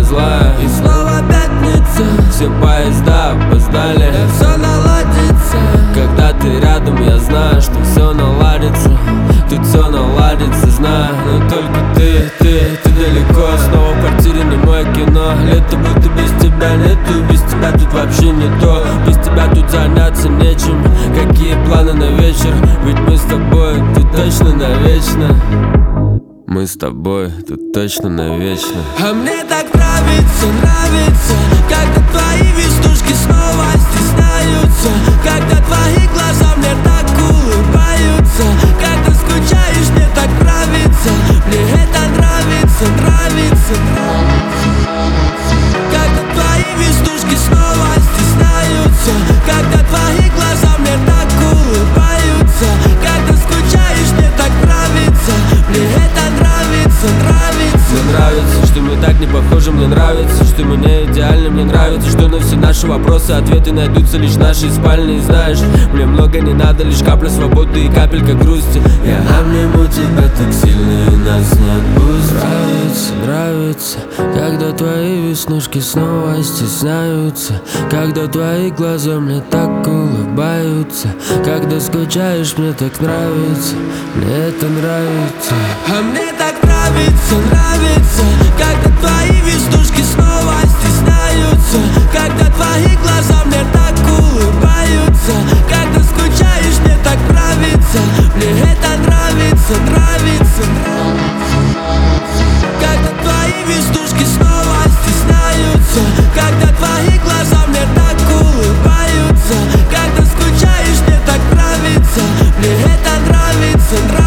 злая. И снова пятница, все поезда опоздали. Все наладится, когда ты рядом, я знаю, что все наладится. Тут все наладится, знаю, но только ты далеко. Снова в квартире не мое кино. Лето будто без тебя нету, без тебя тут вообще не то. Без тебя тут заняться нечем. Какие планы на вечер? Ведь мы с тобой тут точно навечно. Мы с тобой тут точно навечно. А мне так нравится, когда твои веснушки снова стесняются, когда твои глаза мне так улыбаются, когда скучаешь, мне так нравится. Мне это нравится. Когда твои веснушки снова стесняются, когда твои глаза мне так улыбаются, когда скучаешь, мне так нравится. Мне это нравится. Мне нравится, что мы так не похожи. Мне нравится, что мы не идеальны. Мне нравится, что на все наши вопросы ответы найдутся лишь в нашей спальне. И знаешь, мне много не надо, лишь капля свободы и капелька грусти. Я обниму тебя так сильно, и нас не отпустит. Нравится, когда твои веснушки снова стесняются, когда твои глаза мне так улыбаются, когда скучаешь, мне так нравится. Мне это нравится. А мне так нравится, когда твои веснушки снова стесняются, когда твои глаза мне так улыбаются, когда скучаешь, мне так нравится. Мне это нравится. Когда твои веснушки снова стесняются, когда твои глаза мне так улыбаются, когда скучаешь, мне так нравится. Мне это нравится.